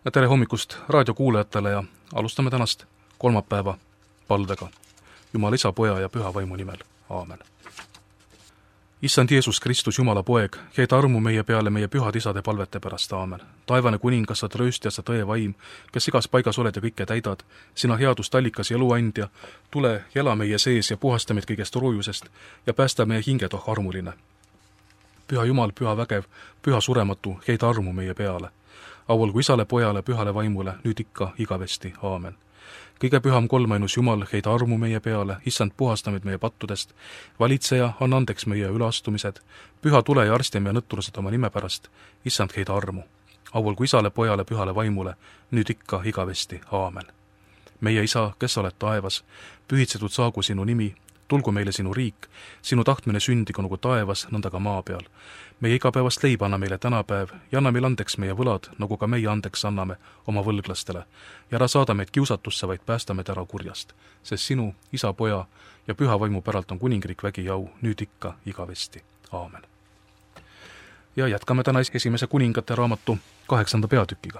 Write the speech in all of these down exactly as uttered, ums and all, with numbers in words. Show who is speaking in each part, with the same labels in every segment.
Speaker 1: Tere hommikust raadiokuulajatele ja alustame tänast kolmapäeva palvega. Jumal Isa, Poja ja Püha Vaimu nimel. Aamen. Issand Jeesus Kristus, Jumala poeg, heeda armu meie peale meie pühad isade palvete pärast. Aamen. Taevane kuningas, sa trööstja, sa tõe vaim, kes igas paigas oled ja kõike täidad, sina headust allikas ja eluandja, tule ja ela meie sees ja puhasta meid kõigest roojusest ja päästa meie hinged, oh armuline. Püha Jumal, püha vägev, püha surematu, heida armu meie peale. Avalgu Isale, Pojale, Pühale Vaimule, nüüd ikka igavesti. Aamen. Kõige püham kolmainus Jumal, heida armu meie peale, issand puhasta meid meie pattudest, valitseja, anna andeks meie üleastumised, püha tule ja arsti meie nõtturused oma nime pärast, issand heida armu. Avalgu Isale, Pojale, Pühale Vaimule, nüüd ikka igavesti. Aamen. Meie Isa, kes oled taevas, pühitsetud saagu sinu nimi, tulgu meile sinu riik, sinu tahtmine sündigu nagu taevas, nõnda ka maa peal. Meie igapäevast leiba anna meile tänapäev ja anna meile andeks meie võlad, nagu ka meie andeks anname oma võlglastele. Ja ära saada meid kiusatusse, vaid päästa meid ära kurjast, sest sinu, Isa, Poja ja Püha Vaimu päralt on kuningriik, vägi ja au, nüüd ikka igavesti. Aamen. Ja jätkame täna esimese kuningate raamatu kaheksanda peatükiga.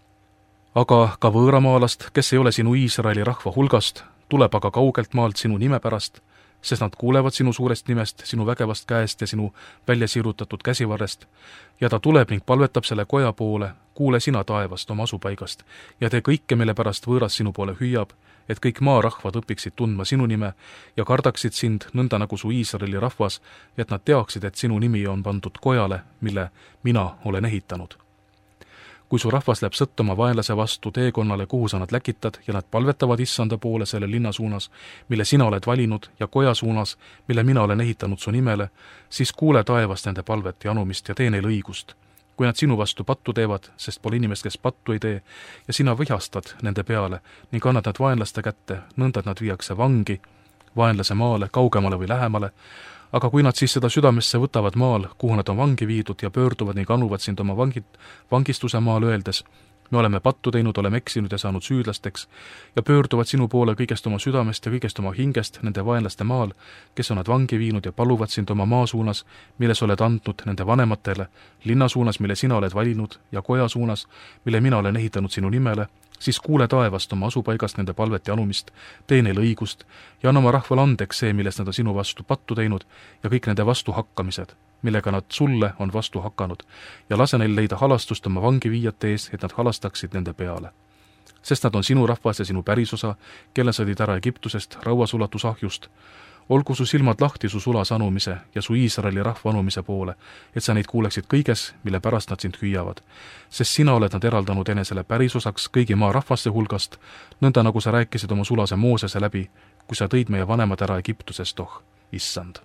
Speaker 1: Aga ka võõramaalast, kes ei ole sinu Iisraeli rahva hulgast, tuleb aga kaugelt maalt sinu nime pärast, sest nad kuulevad sinu suurest nimest, sinu vägevast käest ja sinu välja sirutatud käsivarrest, ja ta tuleb ning palvetab selle koja poole, kuule sina taevast oma asupaigast, ja tee kõike, mille pärast võõras sinu poole hüüab, et kõik maarahvad õpiksid tundma sinu nime ja kardaksid sind nõnda nagu su Iisraeli rahvas, et nad teaksid, et sinu nimi on pandud kojale, mille mina olen ehitanud. Kui su rahvas läheb sõttama vaenlase vastu teekonnale, kuhu sa nad läkitad, ja nad palvetavad issanda poole selle linna suunas, mille sina oled valinud, ja koja suunas, mille mina olen ehitanud su nimele, siis kuule taevast nende palvet ja anumist ja tee neil õigust. Kui nad sinu vastu pattu teevad, sest pole inimest, kes pattu ei tee, ja sina vihastad nende peale ning annad nad vaenlaste kätte, nõnda et nad viiakse vangi, vaenlase maale, kaugemale või lähemale, aga kui nad siis seda südamesse võtavad maal, kuhu nad on vangi viidud ja pöörduvad ning anuvad sind oma vangid, vangistuse maal öeldes, me oleme pattu teinud, oleme eksinud ja saanud süüdlasteks, ja pöörduvad sinu poole kõigest oma südamest ja kõigest oma hingest nende vaenlaste maal, kes on nad vangi viinud ja paluvad sind oma maa suunas, milles oled andnud nende vanematele, linna suunas, mille sina oled valinud, ja koja suunas, mille mina olen ehitanud sinu nimele, siis kuule taevast oma asupaigast nende palvet ja anumist, tee neil õigust ja anna oma rahval andeks see, millest nad on sinu vastu pattu teinud ja kõik nende vastuhakkamised, millega nad sulle on vastu hakanud, ja lase neil leida halastust oma vangiviijate ees, et nad halastaksid nende peale. Sest nad on sinu rahvas ja sinu pärisosa, kelle sa tõid ära Egiptusest, rauasulatusahjust. Olgu su silmad lahti su sulas anumise ja su Iisraeli rahva anumise poole, et sa neid kuuleksid kõiges, mille pärast nad sind hüüavad. Sest sina oled nad eraldanud enesele pärisosaks kõigi maa rahvaste hulgast, nõnda nagu sa rääkisid oma sulase Moosese läbi, kui sa tõid meie vanemad ära Egiptusest, oh, issand.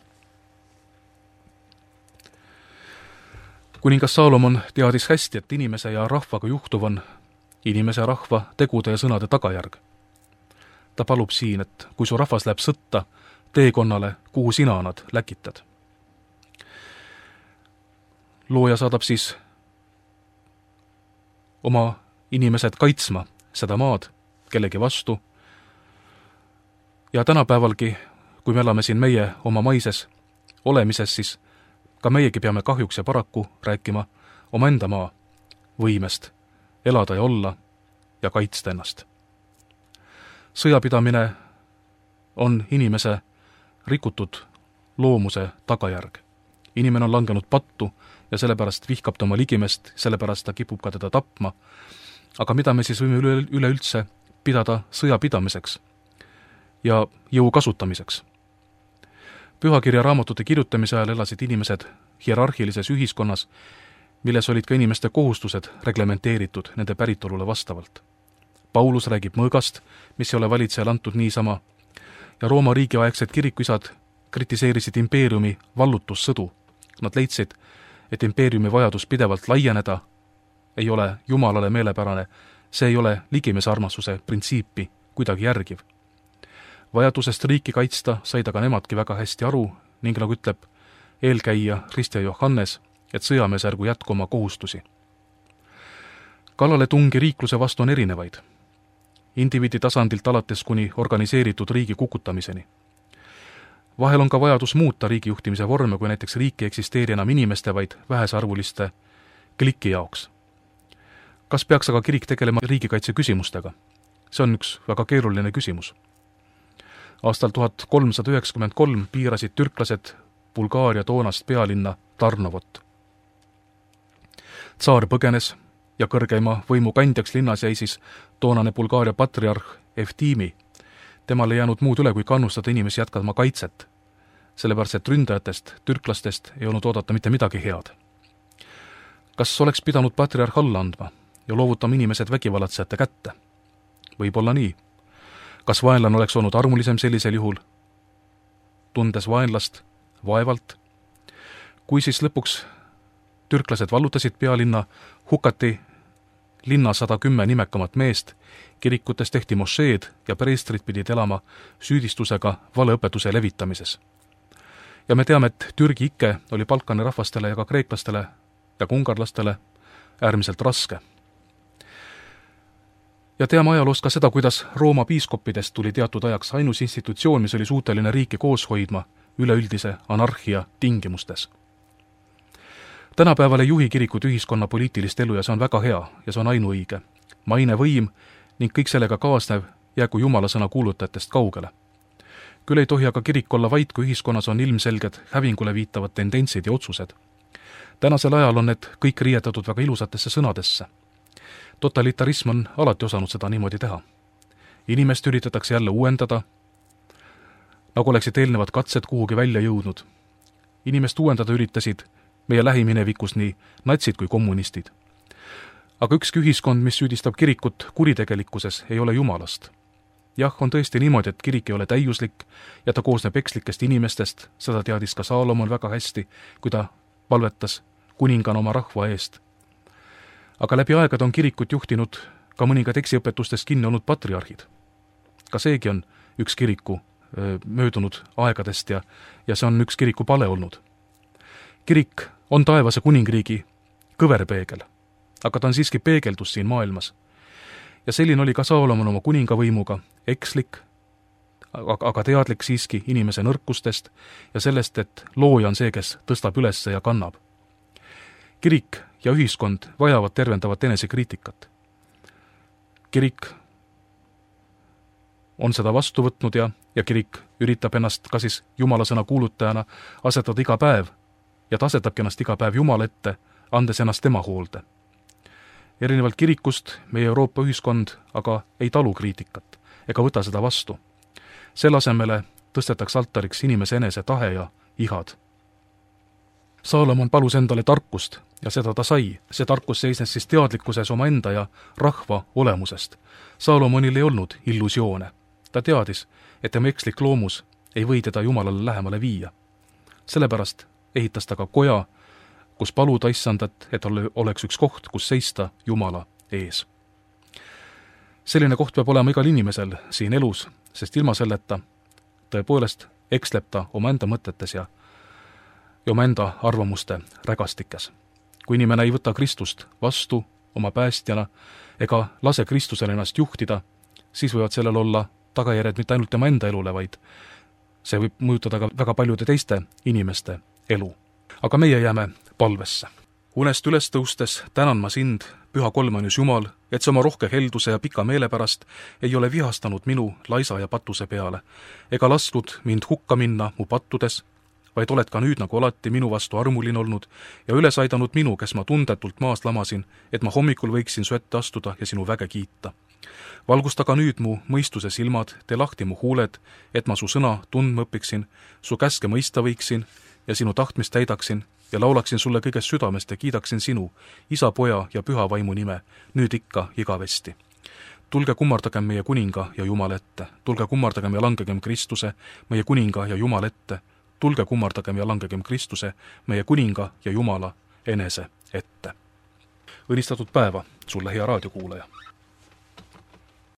Speaker 1: Kuningas Saalomon teadis hästi, et inimese ja rahvaga juhtuv on inimese ja rahva tegude ja sõnade tagajärg. Ta palub siin, et kui su rahvas läheb sõtta teekonnale, kuhu sina nad läkitad. Looja saadab siis oma inimesed kaitsma seda maad kellegi vastu. Ja tänapäevalgi, kui me elame siin meie oma maises olemises, siis ka meiegi peame kahjuks ja paraku rääkima oma enda maa võimest elada ja olla ja kaitsta ennast. Sõjapidamine on inimese rikutud loomuse tagajärg. Inimene on langenud pattu ja sellepärast vihkab ta oma ligimest, sellepärast ta kipub ka teda tapma. Aga mida me siis võime üle, üleüldse pidada sõjapidamiseks ja jõu kasutamiseks? Pühakirja raamatute kirjutamise ajal elasid inimesed hierarhilises ühiskonnas, milles olid ka inimeste kohustused reglementeeritud nende päritolule vastavalt. Paulus räägib mõõgast, mis ei ole valitsejal antud niisama, ja Rooma riigiaegsed kirikuisad kritiseerisid impeeriumi vallutussõdu. Nad leidsid, et impeeriumi vajadus pidevalt laieneda ei ole Jumalale meelepärane, see ei ole ligimese armastuse printsiipi kuidagi järgiv. Vajadusest riiki kaitsta said aga nemadki väga hästi aru ning nagu ütleb eelkäija Ristja Johannes, et sõjamees ärgu jätku oma kohustusi. Kallale tungi riikluse vastu on erinevaid. Indiviidi tasandilt alates kuni organiseeritud riigi kukutamiseni. Vahel on ka vajadus muuta riigijuhtimise vorme, kui näiteks riik ei eksisteeri enam inimeste, vaid vähesarvuliste kliki jaoks. Kas peaks aga kirik tegelema riigikaitse küsimustega? See on üks väga keeruline küsimus. Aastal tuhat kolmsada üheksakümmend kolm piirasid türklased Bulgaaria toonast pealinna Tarnovot. Tsaar põgenes ja kõrgeima võimu kandjaks linnas jäi siis toonane Bulgaaria patriarh Evtimi. Temal ei jäänud muud üle, kui kannustada inimesi jätkama kaitset, sellepärast et ründajatest, türklastest ei olnud oodata mitte midagi head. Kas oleks pidanud patriarh alla andma ja loovutama inimesed vägivallatsejate kätte? Võib-olla nii. Kas vaenlane oleks olnud armulisem sellisel juhul? Tundes vaenlast vaevalt. Kui siis lõpuks türklased vallutasid pealinna, hukati linna sada kümme nimekamat meest, kirikutes tehti mošeed ja preestrid pidid elama süüdistusega valeõpetuse levitamises. Ja me teame, et Türgi ikke oli Balkani rahvastele ja ka kreeklastele ja ka ungarlastele äärmiselt raske. Ja teame ajaloost ka seda, kuidas Rooma piiskoppidest tuli teatud ajaks ainus institutsioon, mis oli suuteline riiki koos hoidma üleüldise anarhia tingimustes. Tänapäeval ei juhi kirikud ühiskonna poliitilist elu ja see on väga hea ja see on ainuõige. Maine võim ning kõik sellega kaasnev jäägu Jumala sõna kuulutajatest kaugele. Küll ei tohi aga kirik olla vait, kui ühiskonnas on ilmselged hävingule viitavad tendentsid ja otsused. Tänasel ajal on need kõik riietatud väga ilusatesse sõnadesse. Totalitarism on alati osanud seda niimoodi teha. Inimest üritatakse jälle uuendada, nagu oleksid eelnevad katsed kuhugi välja jõudnud. Inimest uuendada üritasid meie lähiminevikus nii natsid kui kommunistid. Aga ükski ühiskond, mis süüdistab kirikut kuritegelikkuses, ei ole Jumalast. Jah, on tõesti niimoodi, et kirik ei ole täiuslik ja ta koosneb ekslikest inimestest, seda teadis ka Saalomon väga hästi, kui ta palvetas kuningana oma rahva eest. Aga läbi aegade on kirikut juhtinud ka mõningad eksiõpetustest kinni olnud patriarhid. Ka seegi on üks kiriku öö, möödunud aegadest ja, ja see on üks kiriku pale olnud. Kirik on taevase kuningriigi kõverpeegel, aga ta on siiski peegeldus siin maailmas. Ja selline oli ka Saalomon oma kuningavõimuga, ekslik, aga teadlik siiski inimese nõrkustest ja sellest, et looja on see, kes tõstab üles ja kannab. Kirik ja ühiskond vajavad tervendavat enesekriitikat. Kirik on seda vastu võtnud ja, ja kirik üritab ennast ka siis Jumala sõna kuulutajana asetada iga päev ja ta asetabki ennast iga päev Jumala ette, andes ennast tema hoolde. Erinevalt kirikust meie Euroopa ühiskond aga ei talu kriitikat ega võta seda vastu. Selle asemele tõstetakse altariks inimese enese tahe ja ihad. Saalomon palus endale tarkust ja seda ta sai. See tarkus seisnes siis teadlikkuses oma enda ja rahva olemusest. Saalomonil ei olnud illusioone. Ta teadis, et tema ekslik loomus ei või teda Jumalale lähemale viia. Sellepärast ehitas ta ka koja, kus paluda issandat, et oleks üks koht, kus seista Jumala ees. Selline koht peab olema igal inimesel siin elus, sest ilma selleta tõepoolest eksleb ta oma enda mõtetes ja, ja oma enda arvamuste rägastikes. Kui inimene ei võta Kristust vastu oma päästjana ega lase Kristusele ennast juhtida, siis võivad sellel olla tagajärjed mitte ainult tema enda elule, vaid see võib mõjutada ka väga paljude teiste inimeste elu. Aga meie jääme palvesse. Unest üles tõustes tänan ma sind, püha kolmanus Jumal, et see oma rohke helduse ja pika meele pärast ei ole vihastanud minu laisa ja patuse peale, ega lasknud mind hukka minna mu pattudes, vaid oled ka nüüd nagu alati minu vastu armuline olnud ja üles aidanud minu, kes ma tundetult maas lamasin, et ma hommikul võiksin su ette astuda ja sinu väge kiita. Valgusta ka nüüd mu mõistuse silmad, tee lahti mu huuled, et ma su sõna tundma õpiksin, su käske mõista võiksin ja sinu tahtmist täidaksin ja laulaksin sulle kõigest südamest ja kiidaksin sinu, isa, poja ja püha vaimu nime, nüüd ikka igavesti. Tulge kummardagem meie kuninga ja Jumala ette, tulge kummardagem ja langegem Kristuse, meie kuninga ja Jumala ette, tulge kummardagem ja langegem Kristuse, meie kuninga ja Jumala enese ette. Õnnistatud päeva sulle, hea raadiokuulaja!